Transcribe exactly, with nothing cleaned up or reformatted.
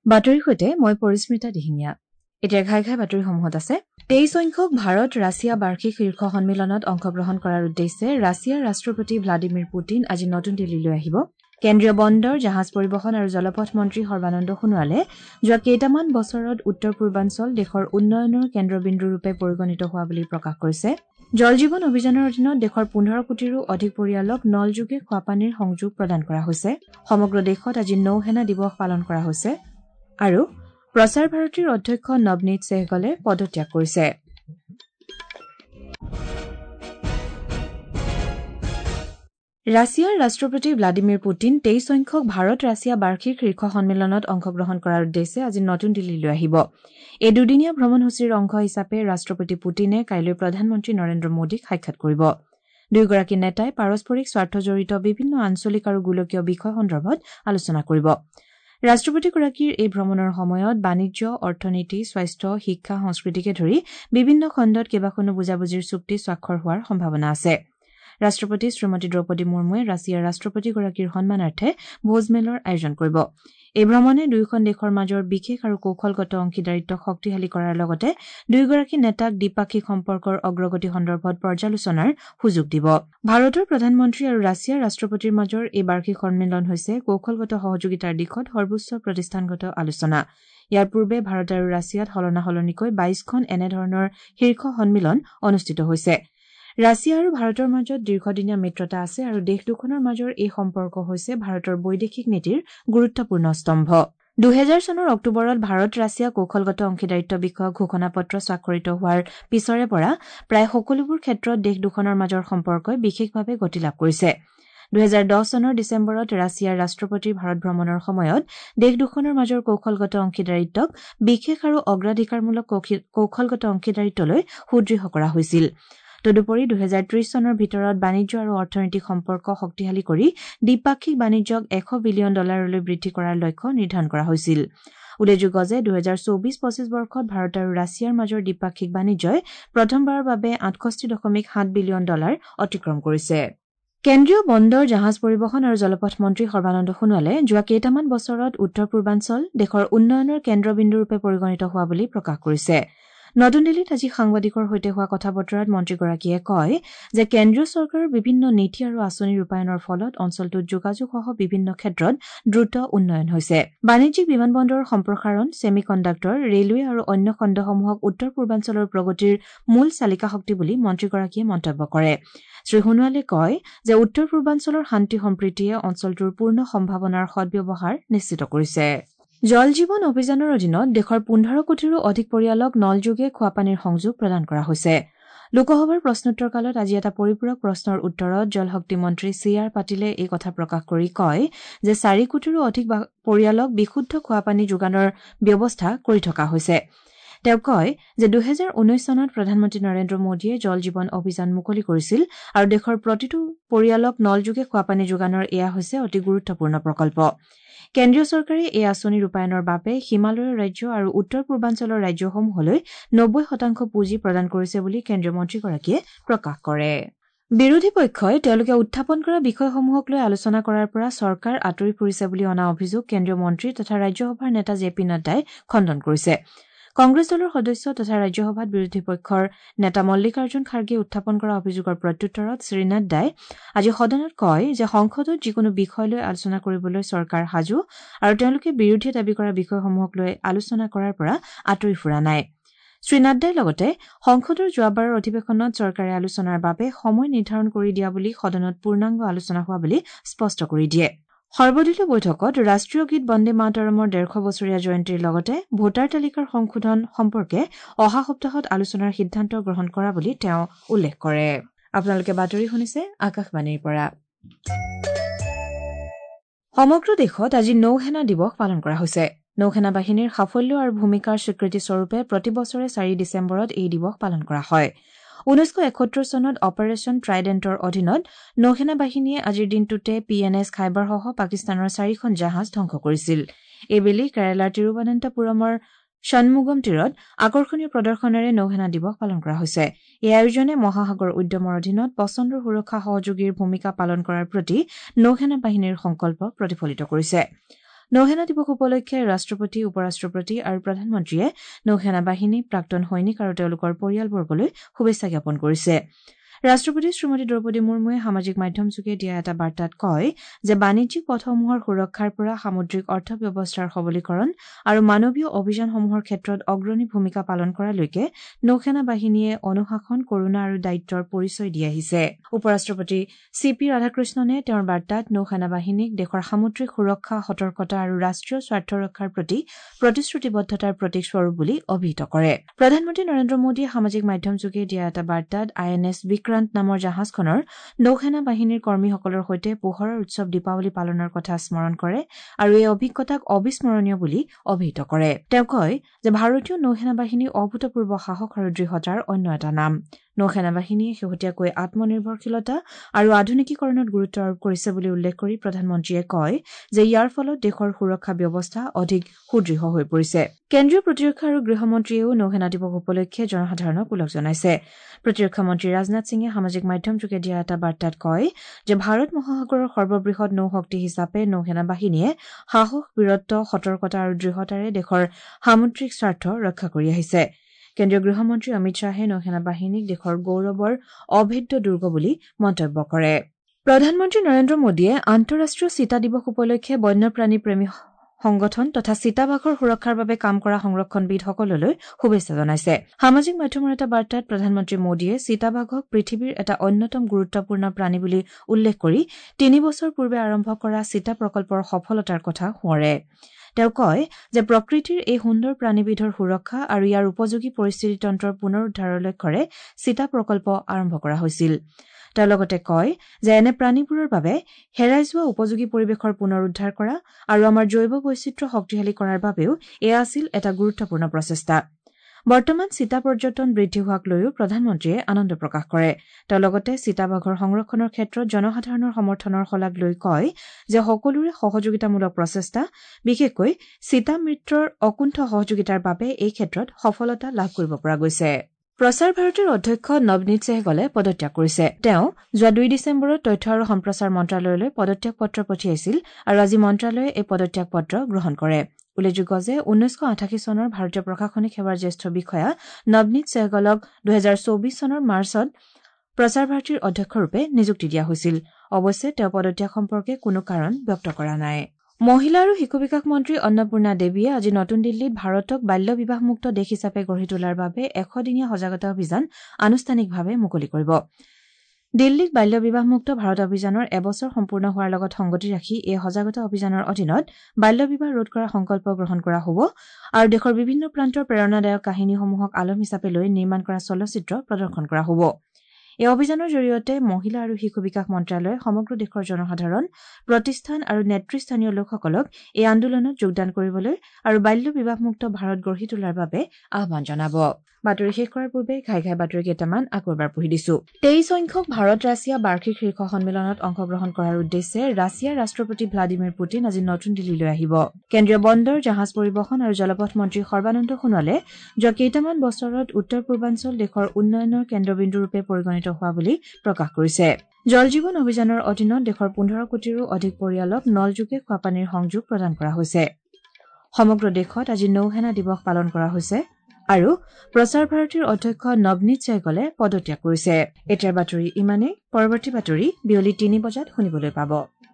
বাতৰিৰ সৈতে মই পৰিস্মিতা দিহিঙীয়া। এতিয়া ঘাই ঘাই বাতৰিসমূহত আছে। তেইছ সংখ্যক ভাৰত ৰাছিয়া বাৰ্ষিক শীৰ্ষ সন্মিলনত অংশগ্ৰহণ কৰাৰ উদ্দেশ্যে ৰাছিয়াৰ ৰাষ্ট্ৰপতি ভ্লাডিমিৰ পুটিন আজি নতুন দিল্লীলৈ আহিব। কেন্দ্ৰীয় বন্দৰ, জাহাজ পৰিবহণ আৰু জলপথ মন্ত্ৰী সৰ্বানন্দ সোণোৱালে যোৱা কেইটামান বছৰত উত্তৰ পূৰ্বাঞ্চল দেশৰ উন্নয়নৰ কেন্দ্ৰবিন্দুৰূপে পৰিগণিত হোৱা বুলি প্ৰকাশ কৰিছে। জল জীৱন অভিযানৰ অধীনত দেশৰ পোন্ধৰ কোটিৰো অধিক পৰিয়ালক নলযোগে খোৱাপানীৰ সংযোগ প্ৰদান কৰা হৈছে। সমগ্ৰ দেশত আজি নৌসেনা দিৱস পালন কৰা হৈছে আৰু প্ৰচাৰ ভাৰতীৰ অধ্যক্ষ নৱনীত চেহগলে পদত্যাগ কৰিছে। ৰাছিয়াৰ ৰাষ্ট্ৰপতি ভ্লাডিমিৰ পুটিন তেইছ সংখ্যক ভাৰত ৰাছিয়া বাৰ্ষিক শীৰ্ষ সন্মিলনত অংশগ্ৰহণ কৰাৰ উদ্দেশ্যে আজি নতুন দিল্লীলৈ আহিব। এই দুদিনীয়া ভ্ৰমণসূচীৰ অংশ হিচাপে ৰাষ্ট্ৰপতি পুটিনে কাইলৈ প্ৰধানমন্ত্ৰী নৰেন্দ্ৰ মোদীক সাক্ষাৎ কৰিব। দুয়োগৰাকী নেতাই পাৰস্পৰিক স্বাৰ্থজড়িত বিভিন্ন আঞ্চলিক আৰু গোলকীয় বিষয় সন্দৰ্ভত আলোচনা কৰিব। ৰাষ্ট্ৰপতিগৰাকীৰ এই ভ্ৰমণৰ সময়ত বাণিজ্য, অৰ্থনীতি, স্বাস্থ্য, শিক্ষা, সংস্কৃতিকে ধৰি বিভিন্ন খণ্ডত কেইবাখনো বুজাবুজিৰ চুক্তি স্বাক্ষৰ হোৱাৰ সম্ভাৱনা আছে। ৰাষ্ট্ৰপতি শ্ৰীমতী দ্ৰৌপদী মুৰ্মুৱে ৰাছিয়াৰ ৰাষ্ট্ৰপতিগৰাকীৰ সন্মানাৰ্থে ভোজমেলৰ আয়োজন কৰিব। এই ভ্ৰমণে দুয়োখন দেশৰ মাজৰ বিশেষ আৰু কৌশলগত অংশীদাৰিত্বক শক্তিশালী কৰাৰ লগতে দুয়োগৰাকী নেতাক দ্বিপাক্ষিক সম্পৰ্কৰ অগ্ৰগতি সন্দৰ্ভত পৰ্যালোচনাৰ সুযোগ দিব। ভাৰতৰ প্ৰধানমন্ত্ৰী আৰু ৰাছিয়াৰ ৰাষ্ট্ৰপতিৰ মাজৰ এই বাৰ্ষিক সন্মিলন হৈছে কৌশলগত সহযোগিতাৰ দিশত সৰ্বোচ্চ প্ৰতিষ্ঠানগত আলোচনা। ইয়াৰ পূৰ্বে ভাৰত আৰু ৰাছিয়াত সলনা সলনিকৈ বাইশখন এনেধৰণৰ শীৰ্ষ সন্মিলন অনুষ্ঠিত হৈছে। ৰাছিয়া আৰু ভাৰতৰ মাজত দীৰ্ঘদিনীয়া মিত্ৰতা আছে আৰু দেশ দুখনৰ মাজৰ এই সম্পৰ্ক হৈছে ভাৰতৰ বৈদেশিক নীতিৰ গুৰুত্বপূৰ্ণ স্তম্ভ। দুহেজাৰ চনৰ অক্টোবৰত ভাৰত ৰাছিয়া কৌশলগত অংশীদাৰিত্ব বিষয়ক ঘোষণাপত্ৰ স্বাক্ষৰিত হোৱাৰ পিছৰে পৰা প্ৰায় সকলোবোৰ ক্ষেত্ৰত দেশ দুখনৰ মাজৰ সম্পৰ্কই বিশেষভাৱে গতি লাভ কৰিছে। দুহেজাৰ দহ চনৰ ডিচেম্বৰত ৰাছিয়াৰ ৰাষ্ট্ৰপতিৰ ভাৰত ভ্ৰমণৰ সময়ত দেশ দুখনৰ মাজৰ কৌশলগত অংশীদাৰিত্বক বিশেষ আৰু অগ্ৰাধিকাৰমূলক কৌশলগত অংশীদাৰিত্বলৈ সুদৃঢ় কৰা হৈছিল। তদুপৰি দুহেজাৰ ত্ৰিশ চনৰ ভিতৰত বাণিজ্য আৰু অৰ্থনৈতিক সম্পৰ্ক শক্তিশালী কৰি দ্বিপাক্ষিক বাণিজ্যক এশ বিলিয়ন ডলাৰলৈ বৃদ্ধি কৰাৰ লক্ষ্য নিৰ্ধাৰণ কৰা হৈছিল। উল্লেখযোগ্য যে দুহেজাৰ চৌবিশ পঁচিশ বৰ্ষত ভাৰত আৰু ৰাছিয়াৰ মাজৰ দ্বিপাক্ষিক বাণিজ্যই প্ৰথমবাৰৰ বাবে আঠষষ্ঠি দশমিক সাত বিলিয়ন ডলাৰ অতিক্ৰম কৰিছে। কেন্দ্ৰীয় বন্দৰ, জাহাজ পৰিবহণ আৰু জলপথ মন্ত্ৰী সৰ্বানন্দ সোণোৱালে যোৱা কেইটামান বছৰত উত্তৰ পূৰ্বাঞ্চল দেশৰ উন্নয়নৰ কেন্দ্ৰবিন্দুৰূপে পৰিগণিত হোৱা বুলি প্ৰকাশ কৰিছে। নতুন দিল্লীত আজি সাংবাদিকৰ সৈতে হোৱা কথা বতৰাত মন্ত্ৰীগৰাকীয়ে কয় যে কেন্দ্ৰীয় চৰকাৰৰ বিভিন্ন নীতি আৰু আঁচনি ৰূপায়ণৰ ফলত অঞ্চলটোত যোগাযোগসহ বিভিন্ন ক্ষেত্ৰত দ্ৰুত উন্নয়ন হৈছে। বাণিজ্যিক বিমান বন্দৰৰ সম্প্ৰসাৰণ, ছেমি কণ্ডাক্টৰ, ৰেলৱে আৰু অন্য খণ্ডসমূহক উত্তৰ পূৰ্বাঞ্চলৰ প্ৰগতিৰ মূল চালিকা শক্তি বুলি মন্ত্ৰীগৰাকীয়ে মন্তব্য কৰে। শ্ৰীসোণোৱালে কয় যে উত্তৰ পূৰ্বাঞ্চলৰ শান্তি সম্প্ৰীতিয়ে অঞ্চলটোৰ পূৰ্ণ সম্ভাৱনাৰ সদ্ব্যৱহাৰ নিশ্চিত কৰিছে। জল জীৱন অভিযানৰ অধীনত দেশৰ পোন্ধৰ কোটিৰো অধিক পৰিয়ালক নলযোগে খোৱাপানীৰ সংযোগ প্ৰদান কৰা হৈছে। লোকসভাৰ প্ৰশ্নোত্তৰ কালত আজি এটা পৰিপূৰক প্ৰশ্নৰ উত্তৰত জলশক্তি মন্ত্ৰী চি আৰ পাটিলে এই কথা প্ৰকাশ কৰি কয় যে চাৰি কোটিৰো অধিক পৰিয়ালক বিশুদ্ধ খোৱাপানী যোগানৰ ব্যৱস্থা কৰি থকা হৈছে। তেওঁ কয় যে দুহেজাৰ ঊনৈশ চনত প্ৰধানমন্ত্ৰী নৰেন্দ্ৰ মোদীয়ে জল জীৱন অভিযান মুকলি কৰিছিল আৰু দেশৰ প্ৰতিটো পৰিয়ালক নলযোগে খোৱাপানী যোগানৰ এয়া হৈছে অতি গুৰুত্বপূৰ্ণ প্ৰকল্প। কেন্দ্ৰীয় চৰকাৰে এই আঁচনি ৰূপায়ণৰ বাবে হিমালয়ৰ ৰাজ্য আৰু উত্তৰ পূৰ্বাঞ্চলৰ ৰাজ্যসমূহলৈ নব্বৈ শতাংশ পুঁজি প্ৰদান কৰিছে বুলি কেন্দ্ৰীয় মন্ত্ৰীগৰাকীয়ে প্ৰকাশ কৰে। বিৰোধী পক্ষই তেওঁলোকে উত্থাপন কৰা বিষয়সমূহক লৈ আলোচনা কৰাৰ পৰা চৰকাৰ আঁতৰি ফুৰিছে বুলি অনা অভিযোগ কেন্দ্ৰীয় মন্ত্ৰী তথা ৰাজ্যসভাৰ নেতা জে পি নাড্ডাই খণ্ডন কৰিছে। কংগ্ৰেছ দলৰ সদস্য তথা ৰাজ্যসভাত বিৰোধী পক্ষৰ নেতা মল্লিকাৰ্জুন খাৰ্গে উত্থাপন কৰা অভিযোগৰ প্ৰত্যুত্তৰত শ্ৰীনাড্ডাই আজি সদনত কয় যে সংসদত যিকোনো বিষয় লৈ আলোচনা কৰিবলৈ চৰকাৰ সাজু আৰু তেওঁলোকে বিৰোধীয়ে দাবী কৰা বিষয়সমূহক লৈ আলোচনা কৰাৰ পৰা আঁতৰি ফুৰা নাই। শ্ৰীনাড্ডাই লগতে সংসদৰ যোৱাবাৰৰ অধিৱেশনত চৰকাৰে আলোচনাৰ বাবে সময় নিৰ্ধাৰণ কৰি দিয়া বুলি সদনত পূৰ্ণাংগ আলোচনা হোৱা বুলি স্পষ্ট কৰি দিয়ে। সৰ্বদলীয় বৈঠকত ৰাষ্ট্ৰীয় গীত বন্দে মাতৰমৰ ডেৰশ বছৰীয়া জয়ন্তীৰ লগতে ভোটাৰ তালিকাৰ সংশোধন সম্পৰ্কে অহা সপ্তাহত আলোচনাৰ সিদ্ধান্ত গ্ৰহণ কৰা বুলি তেওঁ উল্লেখ কৰে। আপোনালোকে বাতৰি শুনিছে আকাশবাণীৰ পৰা। সমগ্ৰ দেশত আজি নৌসেনা দিৱস পালন কৰা হৈছে। নৌসেনা বাহিনীৰ সাফল্য আৰু ভূমিকাৰ স্বীকৃতি স্বৰূপে প্ৰতি বছৰে চাৰি ডিচেম্বৰত এই দিৱস পালন কৰা হয়। ঊনৈছশ এসত্তৰ চনত অপাৰেশ্যন ট্ৰাইডেণ্টৰ অধীনত নৌসেনা বাহিনীয়ে আজিৰ দিনটোতে পি এন এছ খাইবাৰসহ পাকিস্তানৰ চাৰিখন জাহাজ ধ্বংস কৰিছিল। এইবেলি কেৰালাৰ তিৰুৱনন্তপুৰমৰ ষণমুগম তীৰত আকৰ্ষণীয় প্ৰদৰ্শনেৰে নৌসেনা দিৱস পালন কৰা হৈছে। এই আয়োজনে মহাসাগৰ উদ্যমৰ অধীনত পচন্দৰ সুৰক্ষা সহযোগীৰ ভূমিকা পালন কৰাৰ প্ৰতি নৌসেনা বাহিনীৰ সংকল্প প্ৰতিফলিত কৰিছে। নৌসেনা দিৱস উপলক্ষে ৰাষ্ট্ৰপতি, উপৰাষ্ট্ৰপতি আৰু প্ৰধানমন্ত্ৰীয়ে নৌসেনা বাহিনী, প্ৰাক্তন সৈনিক আৰু তেওঁলোকৰ পৰিয়ালবৰ্গলৈ শুভেচ্ছা জ্ঞাপন কৰিছে। ৰাষ্ট্ৰপতি শ্ৰীমতী দ্ৰৌপদী মুৰ্মুৱে সামাজিক মাধ্যমযোগে দিয়া এটা বাৰ্তাত কয় যে বাণিজ্যিক পথসমূহৰ সুৰক্ষাৰ পৰা সামুদ্ৰিক অৰ্থব্যৱস্থাৰ সবলীকৰণ আৰু মানৱীয় অভিযানসমূহৰ ক্ষেত্ৰত অগ্ৰণী ভূমিকা পালন কৰালৈকে নৌসেনা বাহিনীয়ে অনুশাসন, কৰুণা আৰু দায়িত্বৰ পৰিচয় দি আহিছে। উপৰাষ্ট্ৰপতি চি পি ৰাধাকৃষ্ণনে তেওঁৰ বাৰ্তাত নৌসেনা বাহিনীক দেশৰ সামুদ্ৰিক সুৰক্ষা, সতৰ্কতা আৰু ৰাষ্ট্ৰীয় স্বাৰ্থ ৰক্ষাৰ প্ৰতি প্ৰতিশ্ৰুতিবদ্ধতাৰ প্ৰতীকস্বৰূপ বুলি অভিহিত কৰে। প্ৰধানমন্ত্ৰী নৰেন্দ্ৰ মোদীয়ে সামাজিক মাধ্যমযোগে দিয়া এটা বাৰ্তাত আই এন এছ বিক্ৰান্ত নামৰ জাহাজখনৰ নৌসেনা বাহিনীৰ কৰ্মীসকলৰ সৈতে পোহৰৰ উৎসৱ দীপাৱলী পালনৰ কথা স্মৰণ কৰে আৰু এই অভিজ্ঞতাক অবিস্মৰণীয় বুলি অভিহিত কৰে। তেওঁ কয় যে ভাৰতীয় নৌসেনা বাহিনী অভূতপূৰ্ব সাহস আৰু দৃঢ়তাৰ অন্য এটা নাম। নৌসেনা বাহিনীয়ে শেহতীয়াকৈ আত্মনিৰ্ভৰশীলতা আৰু আধুনিকীকৰণত গুৰুত্ব আৰোপ কৰিছে বুলি উল্লেখ কৰি প্ৰধানমন্ত্ৰীয়ে কয় যে ইয়াৰ ফলত দেশৰ সুৰক্ষা ব্যৱস্থা অধিক সুদৃঢ় হৈ পৰিছে। কেন্দ্ৰীয় প্ৰতিৰক্ষা আৰু গৃহমন্ত্ৰীয়েও নৌসেনা দিৱস উপলক্ষে জনসাধাৰণক ওলগ জনাইছে। প্ৰতিৰক্ষা মন্ত্ৰী ৰাজনাথ সিঙে সামাজিক মাধ্যমযোগে দিয়া এটা বাৰ্তাত কয় যে ভাৰত মহাসাগৰৰ সৰ্ববৃহৎ নৌশক্তি হিচাপে নৌসেনা বাহিনীয়ে সাহস, বীৰত্ব, সতৰ্কতা আৰু দৃঢ়তাৰে দেশৰ সামুদ্ৰিক স্বাৰ্থ ৰক্ষা কৰি আহিছে। কেন্দ্ৰীয় গৃহমন্ত্ৰী অমিত শ্বাহে নৌসেনা বাহিনীক দেশৰ গৌৰৱৰ অভেদ্য দুৰ্গ বুলি মন্তব্য কৰে। প্ৰধানমন্ত্ৰী নৰেন্দ্ৰ মোদীয়ে আন্তঃৰাষ্ট্ৰীয় চিতা দিৱস উপলক্ষে বন্যপ্ৰাণী প্ৰেমী সংগঠন তথা চিতাবাঘৰ সুৰক্ষাৰ বাবে কাম কৰা সংৰক্ষণবিদসকললৈ শুভেচ্ছা জনাইছে। সামাজিক মাধ্যমৰ এটা বাৰ্তাত প্ৰধানমন্ত্ৰী মোদীয়ে চিতাবাঘক পৃথিৱীৰ এটা অন্যতম গুৰুত্বপূৰ্ণ প্ৰাণী বুলি উল্লেখ কৰি তিনি বছৰ পূৰ্বে আৰম্ভ কৰা চিতা প্ৰকল্পৰ সফলতাৰ কথা সোঁৱৰে। তেওঁ কয় যে প্ৰকৃতিৰ এই সুন্দৰ প্ৰাণীবিধৰ সুৰক্ষা আৰু ইয়াৰ উপযোগী পৰিস্থিতিতন্ত্ৰৰ পুনৰুদ্ধাৰৰ লক্ষ্যৰে চিতা প্ৰকল্প আৰম্ভ কৰা হৈছিল। তেওঁ লগতে কয় যে এনে প্ৰাণীবোৰৰ বাবে হেৰাই যোৱা উপযোগী পৰিৱেশৰ পুনৰুদ্ধাৰ কৰা আৰু আমাৰ জৈৱ বৈচিত্ৰ্য শক্তিশালী কৰাৰ বাবেও এয়া আছিল এটা গুৰুত্বপূৰ্ণ প্ৰচেষ্টা। বৰ্তমান চিতা পৰ্যটন বৃদ্ধি হোৱাক লৈও প্ৰধানমন্ত্ৰীয়ে আনন্দ প্ৰকাশ কৰে। তেওঁ লগতে চিতাবাঘৰ সংৰক্ষণৰ ক্ষেত্ৰত জনসাধাৰণৰ সমৰ্থনৰ শলাগ লৈ কয় যে সকলোৰে সহযোগিতামূলক প্ৰচেষ্টা, বিশেষকৈ চিতা মিত্ৰৰ অকুণ্ঠ সহযোগিতাৰ বাবে এই ক্ষেত্ৰত সফলতা লাভ কৰিব পৰা গৈছে। প্ৰচাৰ ভাৰতীৰ অধ্যক্ষ নৱনীত চেহগলে পদত্যাগ কৰিছে। তেওঁ যোৱা দুই ডিচেম্বৰত তথ্য আৰু সম্প্ৰচাৰ মন্ত্ৰালয়লৈ পদত্যাগ পত্ৰ পঠিয়াইছিল আৰু আজি মন্ত্ৰালয়ে এই পদত্যাগ পত্ৰ গ্ৰহণ কৰে। উল্লেখযোগ্য যে ঊনৈছশ আঠাশী চনৰ ভাৰতীয় প্ৰশাসনিক সেৱাৰ জ্যেষ্ঠ বিষয়া নৱনীত চেহগলক দুহেজাৰ চৌবিশ চনৰ মাৰ্চত প্ৰচাৰ ভাৰতীৰ অধ্যক্ষৰূপে নিযুক্তি দিয়া হৈছিল। অৱশ্যে তেওঁ পদত্যাগ সম্পৰ্কে কোনো কাৰণ ব্যক্ত কৰা নাই। মহিলা আৰু শিশু বিকাশ মন্ত্ৰী অন্নপূৰ্ণা দেৱীয়ে আজি নতুন দিল্লীত ভাৰতক বাল্য বিবাহমুক্ত দেশ হিচাপে গঢ়ি তোলাৰ বাবে এশদিনীয়া সজাগতা অভিযান আনুষ্ঠানিকভাৱে মুকলি কৰিব। দিল্লীত বাল্য বিবাহমুক্ত ভাৰত অভিযানৰ এবছৰ সম্পূৰ্ণ হোৱাৰ লগত সংগতি ৰাখি এই সজাগতা অভিযানৰ অধীনত বাল্য বিবাহ ৰোধ কৰাৰ সংকল্প গ্ৰহণ কৰা হ'ব আৰু দেশৰ বিভিন্ন প্ৰান্তৰ প্ৰেৰণাদায়ক কাহিনীসমূহক আলম হিচাপে লৈ নিৰ্মাণ কৰা চলচ্চিত্ৰ প্ৰদৰ্শন কৰা হ'ব। এই অভিযানৰ জৰিয়তে মহিলা আৰু শিশু বিকাশ মন্ত্ৰালয়ে সমগ্ৰ দেশৰ জনসাধাৰণ, প্ৰতিষ্ঠান আৰু নেতৃস্থানীয় লোকসকলক এই আন্দোলনত যোগদান কৰিবলৈ আৰু বাল্য বিবাহমুক্ত ভাৰত গঢ়ি তোলাৰ বাবে আহ্বান জনাব। বাতৰি শেষ কৰাৰ পূৰ্বে ঘাই ঘাই বাতৰি কেইটামান আকৌ এবাৰ পঢ়ি দিছো। তেইশ সংখ্যক ভাৰত ৰাছিয়া বাৰ্ষিক শীৰ্ষ সন্মিলনত অংশগ্ৰহণ কৰাৰ উদ্দেশ্যে ৰাছিয়াৰ ৰাষ্ট্ৰপতি ভ্লাডিমিৰ পুটিন আজি নতুন দিল্লীলৈ আহিব। কেন্দ্ৰীয় বন্দৰ, জাহাজ পৰিবহণ আৰু জলপথ মন্ত্ৰী সৰ্বানন্দ সোণোৱালে যোৱা কেইটামান বছৰত উত্তৰ পূৰ্বাঞ্চল দেশৰ উন্নয়নৰ কেন্দ্ৰবিন্দুৰূপে পৰিগণিত হোৱা বুলি প্ৰকাশ কৰিছে। জল জীৱন অভিযানৰ অধীনত দেশৰ পোন্ধৰ কোটিৰো অধিক পৰিয়ালক নলযোগে খোৱাপানীৰ সংযোগ প্ৰদান কৰা হৈছে। সমগ্ৰ দেশত আজি নৌসেনা দিৱস পালন কৰা হৈছে আৰু প্ৰচাৰ ভাৰতীৰ অধ্যক্ষ নৱনীত চেহগলে পদত্যাগ কৰিছে। এতিয়াৰ বাতৰি ইমানেই। পৰৱৰ্তী বাতৰি বিয়লি তিনি বজাত শুনিবলৈ পাব।